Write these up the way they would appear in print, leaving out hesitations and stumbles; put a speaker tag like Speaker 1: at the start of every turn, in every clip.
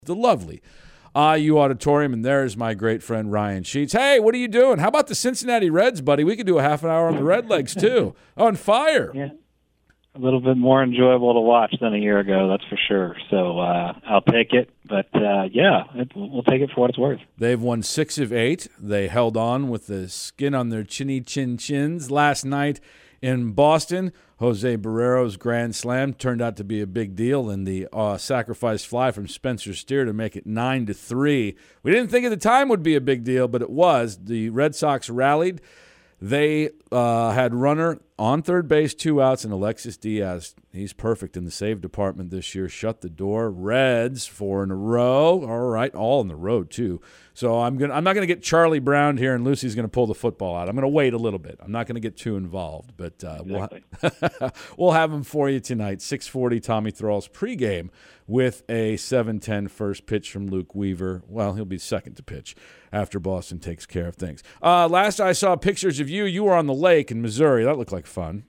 Speaker 1: The lovely IU Auditorium, and there's my great friend Ryan Sheets. Hey, what are you doing? How about the Cincinnati Reds, buddy? We could do a half an hour on the Redlegs, too. On fire.
Speaker 2: Yeah, a little bit more enjoyable to watch than a year ago, that's for sure. So I'll take it, but we'll take it for what it's worth.
Speaker 1: They've won 6 of 8. They held on with the skin on their chins last night in Boston. Jose Barrero's grand slam turned out to be a big deal, and the sacrifice fly from Spencer Steer to make it 9-3. We didn't think at the time would be a big deal, but it was. The Red Sox rallied. They had runner on third base, 2 outs, and Alexis Diaz, he's perfect in the save department this year, shut the door. Reds 4 in a row. All right, all on the road too. So I'm not going to get Charlie Brown here, and Lucy's going to pull the football out. I'm going to wait a little bit. I'm not going to get too involved, but
Speaker 2: Exactly.
Speaker 1: we'll have them for you tonight. 6:40 Tommy Thrall's pregame with a 7:10 first pitch from Luke Weaver. Well, he'll be second to pitch after Boston takes care of things. Last I saw pictures of you were on the lake in Missouri. That looked like fun.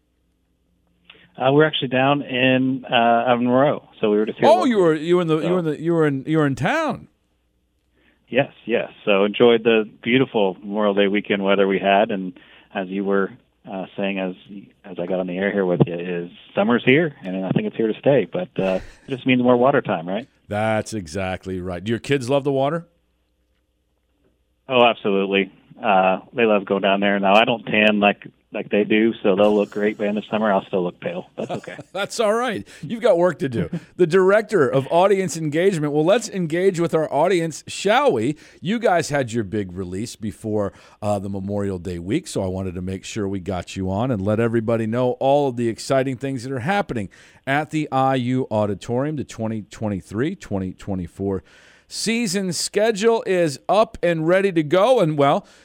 Speaker 2: We're actually down in Monroe, so we were just here.
Speaker 1: Oh, you were in town.
Speaker 2: Yes. So enjoyed the beautiful Memorial Day weekend weather we had, and as you were saying as I got on the air here with you, is summer's here, and I think it's here to stay. But it just means more water time, right?
Speaker 1: That's exactly right. Do your kids love the water?
Speaker 2: Oh, absolutely. They love going down there. Now I don't tan like they do, so they'll look great. But in the summer, I'll still look pale. That's okay.
Speaker 1: That's all right. You've got work to do. The director of audience engagement. Well, let's engage with our audience, shall we? You guys had your big release before the Memorial Day week, so I wanted to make sure we got you on and let everybody know all of the exciting things that are happening at the IU Auditorium. The 2023-2024 season schedule is up and ready to go, and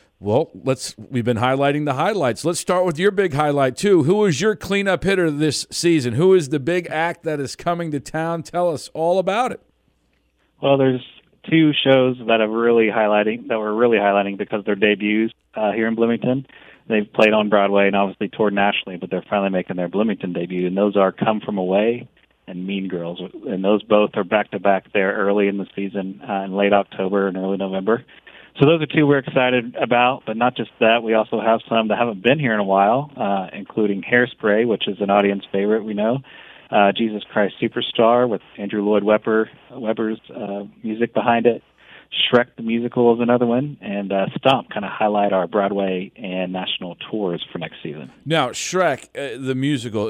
Speaker 1: we've been highlighting the highlights. Let's start with your big highlight, too. Who is your cleanup hitter this season? Who is the big act that is coming to town? Tell us all about it.
Speaker 2: Well, there's 2 shows that we're really highlighting because they're debuts here in Bloomington. They've played on Broadway and obviously toured nationally, but they're finally making their Bloomington debut, and those are Come From Away and Mean Girls. And those both are back-to-back there early in the season, in late October and early November. So those are 2 we're excited about, but not just that. We also have some that haven't been here in a while, including Hairspray, which is an audience favorite, we know, Jesus Christ Superstar with Andrew Lloyd Webber's music behind it. Shrek the Musical is another one, and Stomp kind of highlight our Broadway and national tours for next season.
Speaker 1: Now, Shrek, the musical,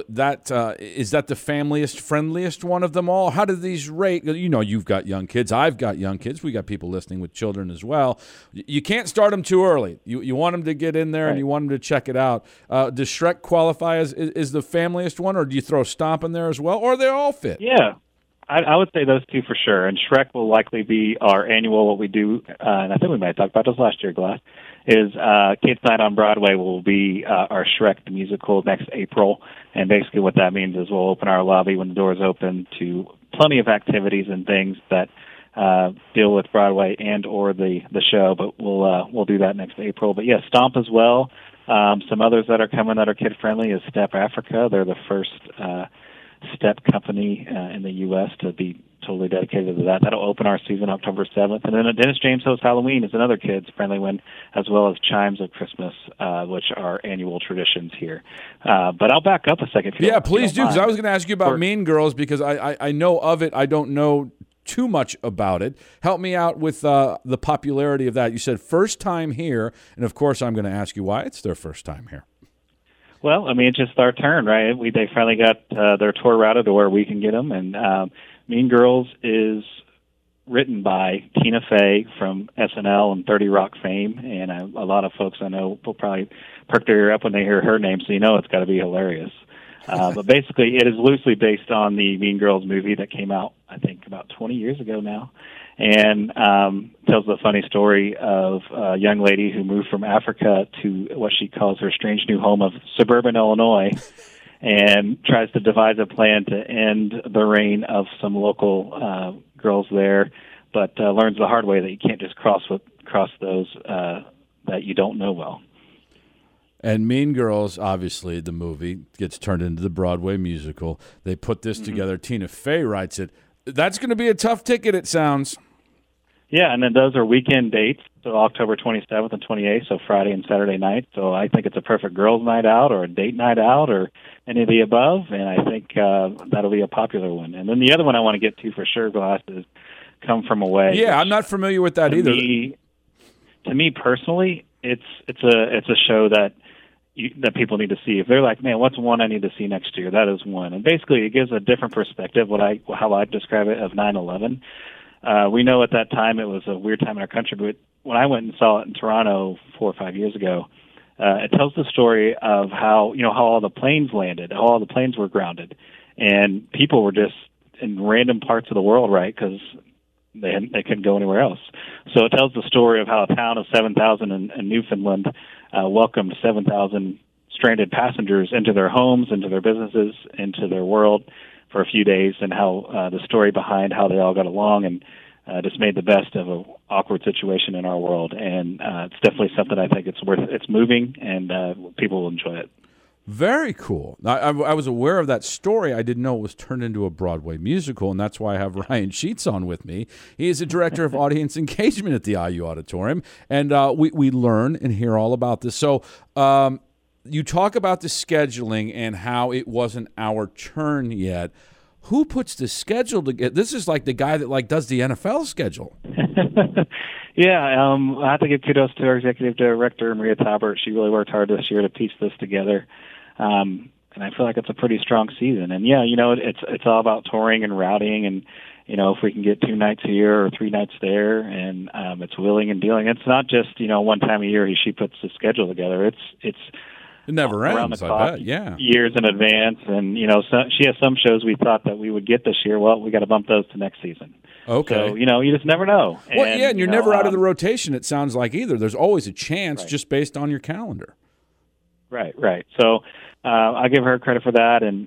Speaker 1: is that the friendliest one of them all? How do these rate? You know, you've got young kids. I've got young kids. We got people listening with children as well. You can't start them too early. You want them to get in there, right, and you want them to check it out. Does Shrek qualify as is the familiest one, or do you throw Stomp in there as well, or they all fit?
Speaker 2: Yeah. I would say those 2 for sure, and Shrek will likely be our annual, what we do, and I think we might have talked about this last year, Glass, is Kids Night on Broadway will be our Shrek the Musical next April, and basically what that means is we'll open our lobby when the doors open to plenty of activities and things that deal with Broadway and or the show, but we'll do that next April. But yeah, Stomp as well. Some others that are coming that are kid-friendly is Step Africa. They're the first step company in the U.S. to be totally dedicated to that. That'll open our season October 7th. And then Dennis James Host Halloween is another kids-friendly one, as well as Chimes of Christmas, which are annual traditions here. But I'll back up a second.
Speaker 1: Yeah, please do, because I was going to ask you about Mean Girls, because I know of it. I don't know too much about it. Help me out with the popularity of that. You said first time here, and of course I'm going to ask you why it's their first time here.
Speaker 2: Well, I mean, it's just our turn, right? They finally got their tour routed to where we can get them. And Mean Girls is written by Tina Fey from SNL and 30 Rock fame. And a lot of folks I know will probably perk their ear up when they hear her name, so you know it's got to be hilarious. But basically, it is loosely based on the Mean Girls movie that came out, I think, about 20 years ago now. And tells the funny story of a young lady who moved from Africa to what she calls her strange new home of suburban Illinois, and tries to devise a plan to end the reign of some local girls there, but learns the hard way that you can't just cross those that you don't know well.
Speaker 1: And Mean Girls, obviously, the movie gets turned into the Broadway musical. They put this together. Tina Fey writes it. That's going to be a tough ticket, it sounds.
Speaker 2: Yeah, and then those are weekend dates, so October 27th and 28th, so Friday and Saturday night. So I think it's a perfect girls' night out or a date night out or any of the above, and I think that'll be a popular one. And then the other one I want to get to for sure, Glass, is Come From Away.
Speaker 1: Yeah, I'm not familiar with that either.
Speaker 2: To me personally, it's a show that that people need to see. If they're like, man, what's one I need to see next year? That is one. And basically, it gives a different perspective. How I describe it of 9/11. We know at that time it was a weird time in our country, but when I went and saw it in Toronto 4 or 5 years ago, it tells the story of how all the planes landed, how all the planes were grounded, and people were just in random parts of the world, right? Because they couldn't go anywhere else. So it tells the story of how a town of 7,000 in Newfoundland welcomed 7,000 stranded passengers into their homes, into their businesses, into their world for a few days, and how the story behind how they all got along and just made the best of an awkward situation in our world. And it's definitely something I think it's moving, and people will enjoy it.
Speaker 1: Very cool. I was aware of that story. I didn't know it was turned into a Broadway musical, and that's why I have Ryan Sheets on with me. He is the director of audience engagement at the IU Auditorium, and we learn and hear all about this. So you talk about the scheduling and how it wasn't our turn yet. Who puts the schedule together? This is like the guy that does the NFL schedule.
Speaker 2: Yeah, I have to give kudos to our executive director, Maria Taubert. She really worked hard this year to piece this together. And I feel like it's a pretty strong season. And yeah, it's all about touring and routing, and if we can get 2 nights here or 3 nights there, and it's willing and dealing. It's not just one time a year she puts the schedule together. It
Speaker 1: never
Speaker 2: around
Speaker 1: ends,
Speaker 2: the clock,
Speaker 1: I bet. Yeah,
Speaker 2: years in advance. And she has some shows we thought that we would get this year. Well, we got to bump those to next season.
Speaker 1: Okay.
Speaker 2: So you just never know.
Speaker 1: Well, and you're never out of the rotation. It sounds like either. There's always a chance, just based on your calendar.
Speaker 2: Right. So I give her credit for that, and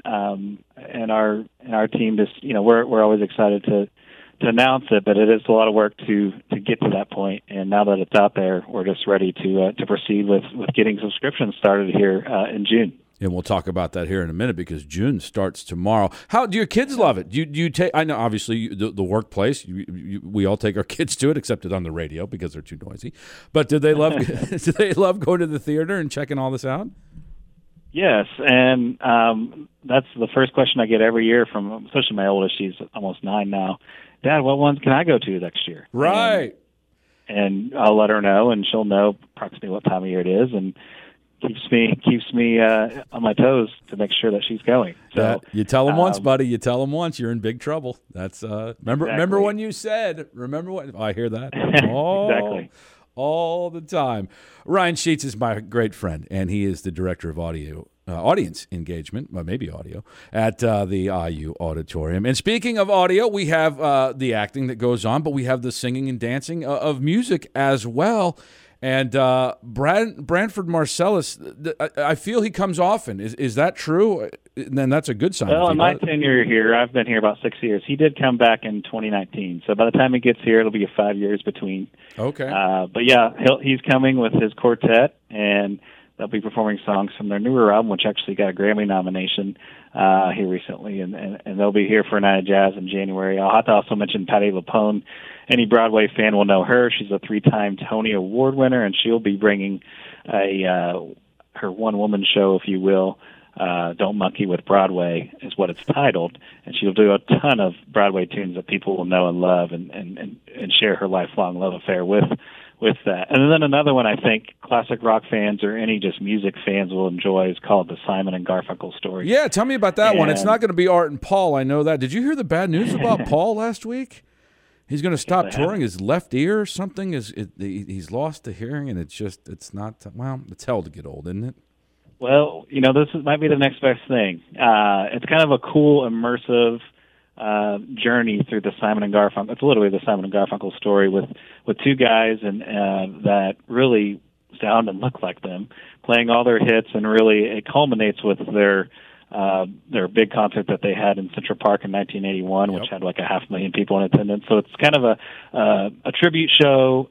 Speaker 2: our team just we're always excited to announce it, but it is a lot of work to get to that point. And now that it's out there, we're just ready to proceed with getting subscriptions started here in June.
Speaker 1: And we'll talk about that here in a minute because June starts tomorrow. How do your kids love it? Do you take? I know obviously the workplace. We all take our kids to it, except it's on the radio because they're too noisy. But do they love? Do they love going to the theater and checking all this out?
Speaker 2: Yes, and that's the first question I get every year from, especially my oldest. She's almost 9 now. Dad, what ones can I go to next year?
Speaker 1: Right.
Speaker 2: And I'll let her know, and she'll know approximately what time of year it is, and keeps me on my toes to make sure that she's going. So
Speaker 1: you tell them once, buddy. You tell them once, you're in big trouble. That's remember when you said. Remember what? Oh, I hear that.
Speaker 2: Exactly.
Speaker 1: All the time. Ryan Sheets is my great friend, and he is the director of audience engagement, well, maybe audio, at the IU Auditorium. And speaking of audio, we have the acting that goes on, but we have the singing and dancing of music as well. And Branford Marsalis, I feel he comes often. Is that true? And then that's a good sign.
Speaker 2: Well, in my tenure here, I've been here about 6 years. He did come back in 2019. So by the time he gets here, it'll be 5 years between.
Speaker 1: Okay.
Speaker 2: But yeah, he's coming with his quartet, and they'll be performing songs from their newer album, which actually got a Grammy nomination here recently, and they'll be here for a night of jazz in January. I'll have to also mention Patti LuPone. Any Broadway fan will know her. She's a 3-time Tony Award winner, and she'll be bringing her one-woman show, if you will. Don't Monkey with Broadway is what it's titled, and she'll do a ton of Broadway tunes that people will know and love, and share her lifelong love affair with that. And then another one I think classic rock fans or any just music fans will enjoy is called the Simon and Garfunkel Story.
Speaker 1: Yeah, tell me about that one. It's not going to be Art and Paul, I know that. Did you hear the bad news about Paul last week? He's going to stop touring. His left ear or something he's lost the hearing, and it's hell to get old, isn't it?
Speaker 2: Well, this might be the next best thing. It's kind of a cool, immersive journey through the Simon and Garfunkel. It's literally the Simon and Garfunkel story with 2 guys and that really sound and look like them, playing all their hits, and really it culminates with their big concert that they had in Central Park in 1981, which had like 500,000 people in attendance. So it's kind of a tribute show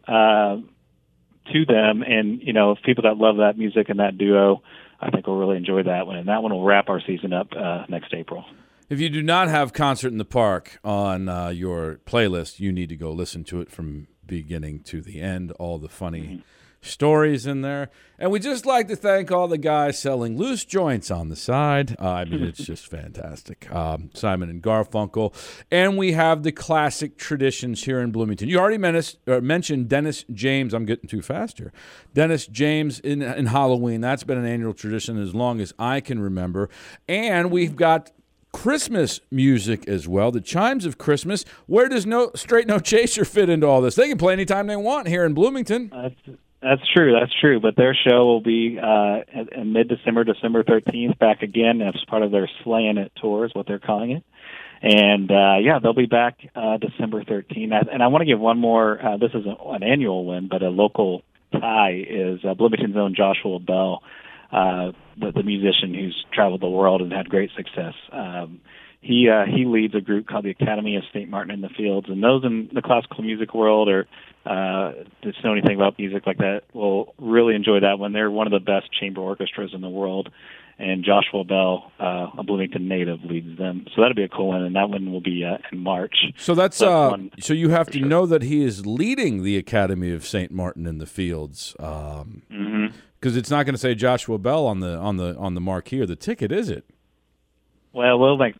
Speaker 2: to them, and people that love that music and that duo, I think will really enjoy that one. And that one will wrap our season up next April.
Speaker 1: If you do not have Concert in the Park on your playlist, you need to go listen to it from beginning to the end. All the funny stories in there. And we just like to thank all the guys selling loose joints on the side. I mean, it's just fantastic. Simon and Garfunkel. And we have the classic traditions here in Bloomington. You already mentioned Dennis James. I'm getting too fast here. Dennis James in Halloween. That's been an annual tradition as long as I can remember. And we've got Christmas music as well, the chimes of Christmas. Where does No Chaser fit into all this? They can play anytime they want here in Bloomington.
Speaker 2: That's true. But their show will be in mid-December, December 13th, back again as part of their Slayin' It tour is what they're calling it. And, they'll be back December 13th. And I want to give one more, this isn't an annual win, but a local tie is Bloomington's own Joshua Bell, the musician who's traveled the world and had great success. He leads a group called the Academy of St. Martin in the Fields, and those in the classical music world or just know anything about music like that will really enjoy that one. They're one of the best chamber orchestras in the world, and Joshua Bell, a Bloomington native, leads them. So that'll be a cool one, and that one will be in March.
Speaker 1: So that's so you have to know that he is leading the Academy of St. Martin in the Fields. Because it's not going to say Joshua Bell on the marquee or the ticket, is it?
Speaker 2: Well, we'll make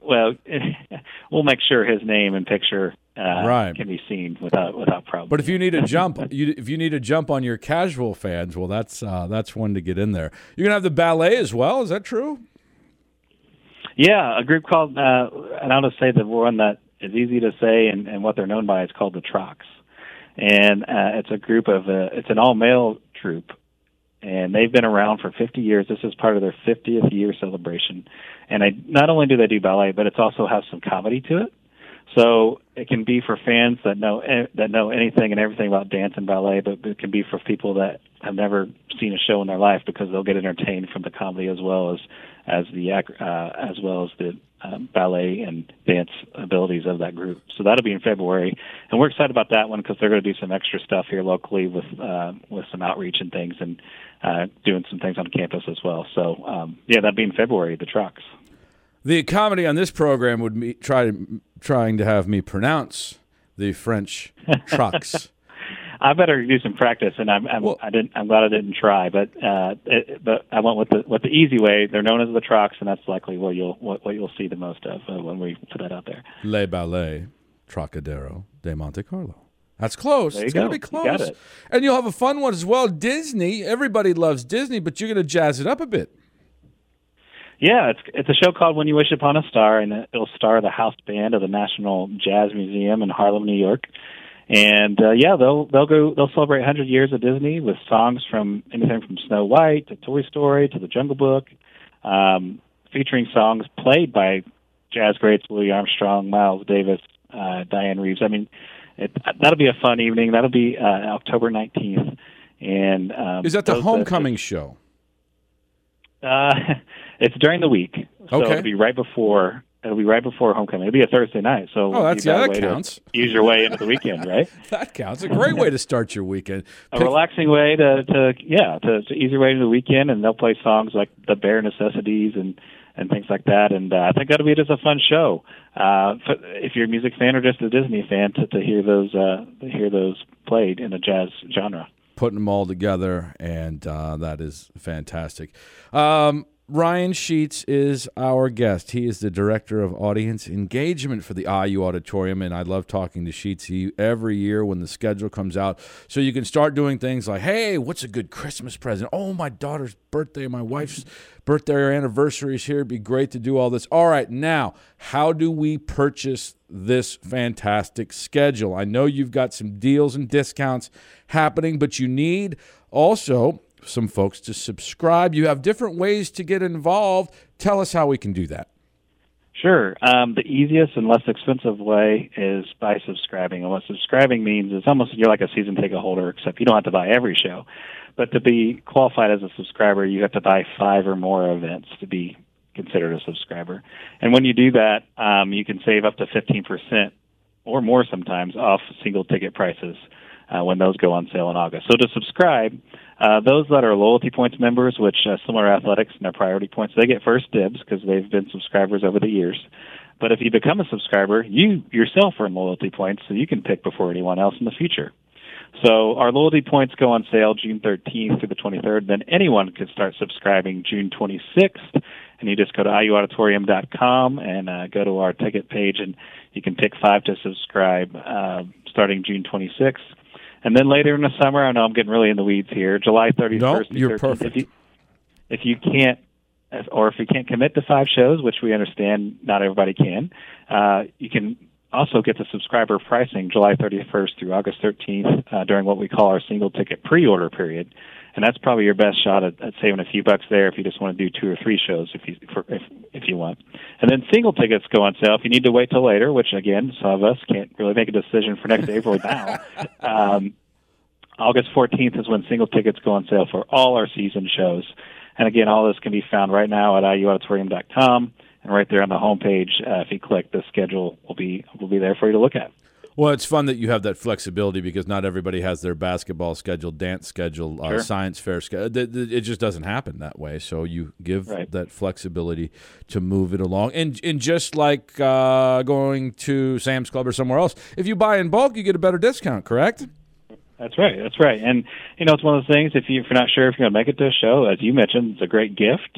Speaker 2: sure his name and picture can be seen without problem.
Speaker 1: But if you need a jump, on your casual fans, well, that's one to get in there. You're gonna have the ballet as well. Is that true?
Speaker 2: Yeah, a group called, and I'll just say the one that is easy to say and what they're known by is called the Trox, and it's a group of it's an all-male troupe. And they've been around for 50 years. This is part of their 50th year celebration. And not only do they do ballet, but it also has some comedy to it. So it can be for fans that know anything and everything about dance and ballet, but it can be for people that have never seen a show in their life because they'll get entertained from the comedy as well as the ballet and dance abilities of that group. So that'll be in February, and we're excited about that one because they're going to do some extra stuff here locally with some outreach and things, and doing some things on campus as well. So that'll be in February. The Trucks.
Speaker 1: The comedy on this program would be trying to have me pronounce the French trucks.
Speaker 2: I better do some practice, and I'm glad I didn't try, but I went with the easy way. They're known as the Trucks, and that's likely what you'll see the most of when we put that out there.
Speaker 1: Le Ballet Trocadero de Monte Carlo. That's close. It's going to be close.
Speaker 2: You got it.
Speaker 1: And you'll have a fun one as well. Disney. Everybody loves Disney, but you're going to jazz it up a bit.
Speaker 2: Yeah, it's a show called When You Wish Upon a Star, and it'll star the house band of the National Jazz Museum in Harlem, New York. And they'll celebrate 100 years of Disney with songs from anything from Snow White to Toy Story to The Jungle Book, featuring songs played by jazz greats Louis Armstrong, Miles Davis, Diane Reeves. I mean, that'll be a fun evening. That'll be October 19th. And
Speaker 1: is that the homecoming show?
Speaker 2: It's during the week, so
Speaker 1: okay.
Speaker 2: It'll be right before homecoming. It'll be a Thursday night, so
Speaker 1: that counts.
Speaker 2: Ease your way into the weekend, right?
Speaker 1: That counts. A great way to start your weekend.
Speaker 2: A relaxing way to ease your way into the weekend, and they'll play songs like The Bare Necessities and things like that. And I think that'll be just a fun show if you're a music fan or just a Disney fan to hear those played in a jazz genre.
Speaker 1: Putting them all together, and that is fantastic. Ryan Sheets is our guest. He is the Director of Audience Engagement for the IU Auditorium, and I love talking to Sheets every year when the schedule comes out. So you can start doing things like, hey, what's a good Christmas present? Oh, my daughter's birthday, my wife's birthday or anniversary is here. It'd be great to do all this. All right, now, how do we purchase this fantastic schedule? I know you've got some deals and discounts happening, but you need also some folks to subscribe. You have different ways to get involved. Tell us how we can do that.
Speaker 2: Sure. The easiest and less expensive way is by subscribing. And what subscribing means is almost you're like a season ticket holder, except you don't have to buy every show. But to be qualified as a subscriber, you have to buy 5 or more events to be considered a subscriber. And when you do that, you can save up to 15% or more sometimes off single ticket prices when those go on sale in August. So to subscribe, those that are loyalty points members, which Similar Athletics and their priority points, they get first dibs because they've been subscribers over the years. But if you become a subscriber, you yourself earn loyalty points, so you can pick before anyone else in the future. So our loyalty points go on sale June 13th through the 23rd. Then anyone can start subscribing June 26th. And you just go to iuauditorium.com and go to our ticket page, and you can pick 5 to subscribe starting June 26th. And then later in the summer, I know I'm getting really in the weeds here, July 31st.
Speaker 1: No, you're
Speaker 2: 13th,
Speaker 1: perfect.
Speaker 2: If you can't commit to 5 shows, which we understand not everybody can, you can also get the subscriber pricing July 31st through August 13th during what we call our single ticket pre-order period. And that's probably your best shot at saving a few bucks there if you just want to do 2 or 3 shows if you want. And then single tickets go on sale if you need to wait till later, which, again, some of us can't really make a decision for next April now. August 14th is when single tickets go on sale for all our season shows. And, again, all this can be found right now at iuauditorium.com. And right there on the homepage, if you click, the schedule will be there for you to look at.
Speaker 1: Well, it's fun that you have that flexibility because not everybody has their basketball schedule, dance schedule,
Speaker 2: Sure.
Speaker 1: science fair schedule. It just doesn't happen that way. So you give that flexibility to move it along. And just like going to Sam's Club or somewhere else, if you buy in bulk, you get a better discount, correct?
Speaker 2: That's right. And, it's one of those things, if you're not sure if you're going to make it to a show, as you mentioned, it's a great gift.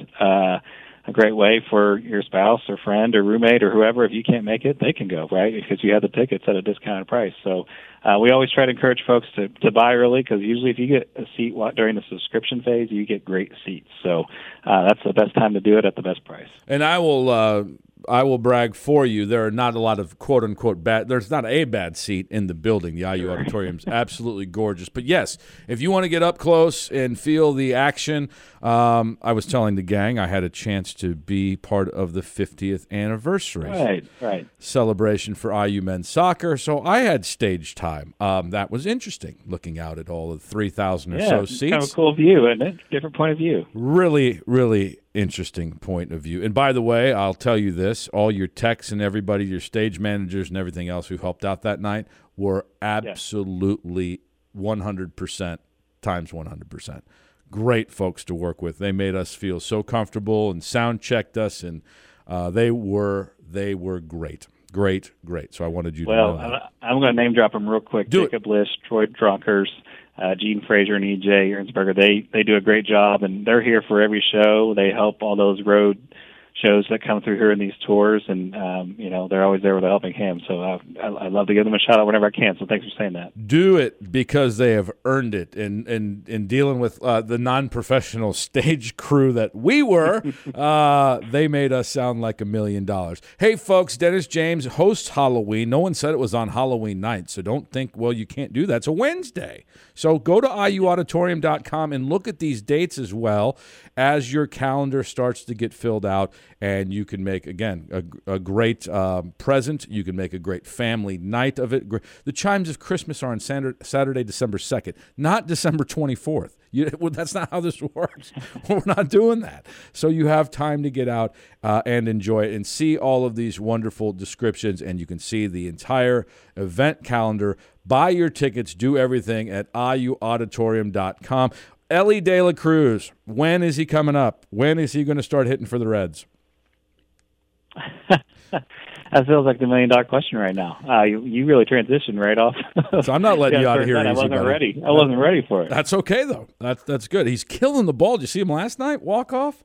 Speaker 2: A great way for your spouse or friend or roommate or whoever, if you can't make it, they can go, right? Because you have the tickets at a discounted price. So we always try to encourage folks to buy early because usually if you get a seat during the subscription phase, you get great seats. So that's the best time to do it at the best price.
Speaker 1: And I will brag for you. There are not a lot of quote unquote bad. There's not a bad seat in the building. The IU Auditorium is absolutely gorgeous. But yes, if you want to get up close and feel the action, I was telling the gang I had a chance to be part of the 50th anniversary celebration for IU men's soccer. So I had stage time. That was interesting. Looking out at all the 3,000 or so seats.
Speaker 2: Kind of a cool view, isn't it? Different point of view.
Speaker 1: Really, really interesting point of view. And by the way, I'll tell you this, all your techs and everybody, your stage managers and everything else who helped out that night were absolutely 100% times 100%. Great folks to work with. They made us feel so comfortable and sound checked us, and they were great. Great. So I wanted you to know that.
Speaker 2: Well, I'm going to name drop them real quick. Jacob Bliss, Troy Dronkers, Gene Frazier, and EJ Ernstberger. They do a great job, and they're here for every show. They help all those road shows that come through here in these tours, and they're always there with a helping hand. So I love to give them a shout out whenever I can. So thanks for saying that.
Speaker 1: Do it because they have earned it. And in dealing with the non-professional stage crew that we were, they made us sound like $1 million. Hey, folks, Dennis James hosts Halloween. No one said it was on Halloween night, so don't think, well, you can't do that. It's a Wednesday. So go to iuauditorium.com and look at these dates as well as your calendar starts to get filled out. And you can make, again, a great present. You can make a great family night of it. The chimes of Christmas are on Saturday, December 2nd, not December 24th. That's not how this works. We're not doing that. So you have time to get out and enjoy it and see all of these wonderful descriptions, and you can see the entire event calendar. Buy your tickets, do everything at iuauditorium.com. Ellie De La Cruz, when is he coming up? When is he going to start hitting for the Reds?
Speaker 2: That feels like the $1 million question right now. You really transitioned right off.
Speaker 1: So I'm not letting you out of here easy,
Speaker 2: I wasn't
Speaker 1: buddy.
Speaker 2: ready. I wasn't ready for it.
Speaker 1: That's okay, though. That's good. He's killing the ball. Did you see him last night? Walk off?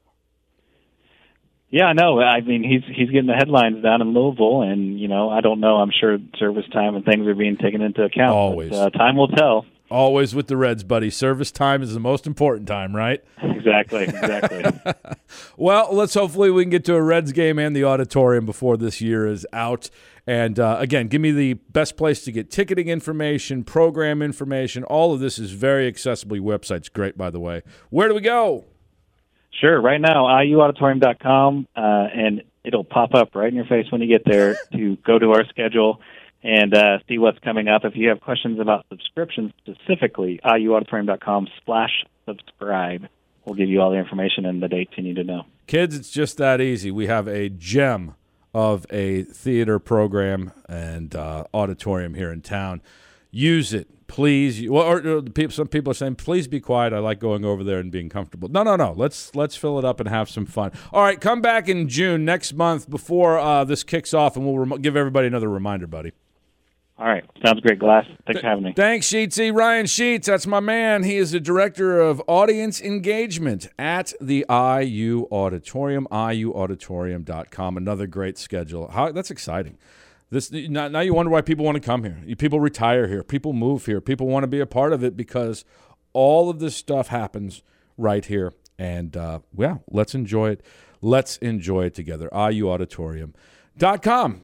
Speaker 2: Yeah, I know. I mean, he's getting the headlines down in Louisville, and I don't know. I'm sure service time and things are being taken into account.
Speaker 1: Always.
Speaker 2: But, time will tell.
Speaker 1: Always with the Reds, buddy. Service time is the most important time, right?
Speaker 2: Exactly.
Speaker 1: Well, let's hopefully we can get to a Reds game and the auditorium before this year is out. And, again, give me the best place to get ticketing information, program information. All of this is very accessible. Your website's great, by the way. Where do we go?
Speaker 2: Sure. Right now, iuauditorium.com, and it'll pop up right in your face when you get there to go to our schedule and see what's coming up. If you have questions about subscriptions specifically, iuauditorium.com/subscribe will give you all the information and the dates you need to know.
Speaker 1: Kids, it's just that easy. We have a gem of a theater program and auditorium here in town. Use it. Please, some people are saying, please be quiet. I like going over there and being comfortable. No. Let's fill it up and have some fun. All right, come back in June next month before this kicks off, and we'll give everybody another reminder, buddy.
Speaker 2: All right. Sounds great, Glass. Thanks for having me.
Speaker 1: Thanks, Sheetsy. Ryan Sheets, that's my man. He is the Director of Audience Engagement at the IU Auditorium, iuauditorium.com. Another great schedule. That's exciting. Now you wonder why people want to come here. People retire here. People move here. People want to be a part of it because all of this stuff happens right here. And, let's enjoy it. Let's enjoy it together. iuauditorium.com.